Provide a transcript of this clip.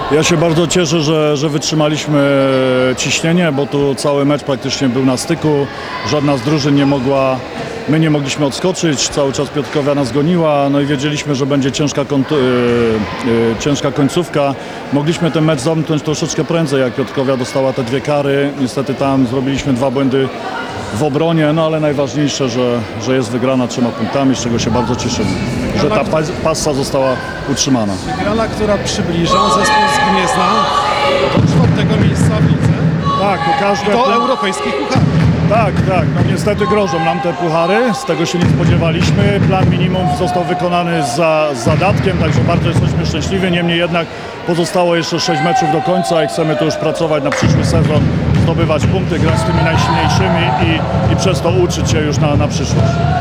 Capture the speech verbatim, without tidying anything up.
Ja się bardzo cieszę, że, że wytrzymaliśmy ciśnienie, bo tu cały mecz praktycznie był na styku. Żadna z drużyn nie mogła, my nie mogliśmy odskoczyć, cały czas Piotrkowia nas goniła, no i wiedzieliśmy, że będzie ciężka, kont- yy, yy, ciężka końcówka. Mogliśmy ten mecz zamknąć troszeczkę prędzej, jak Piotrkowia dostała te dwie kary. Niestety tam zrobiliśmy dwa błędy w obronie, no ale najważniejsze, że, że jest wygrana trzema punktami, z czego się bardzo cieszymy, że ta pas- passa została utrzymana. Wygrana, która przybliża zespół z Gniezna do czwartego miejsca w lidze, Tak, to każde... do europejskich pucharów. Tak, tak, no niestety grożą nam te puchary, z tego się nie spodziewaliśmy. Plan minimum został wykonany za, z zadatkiem, także bardzo jesteśmy szczęśliwi. Niemniej jednak pozostało jeszcze sześć meczów do końca i chcemy tu już pracować na przyszły sezon, zdobywać punkty, grać z tymi najsilniejszymi i, i przez to uczyć się już na, na przyszłość.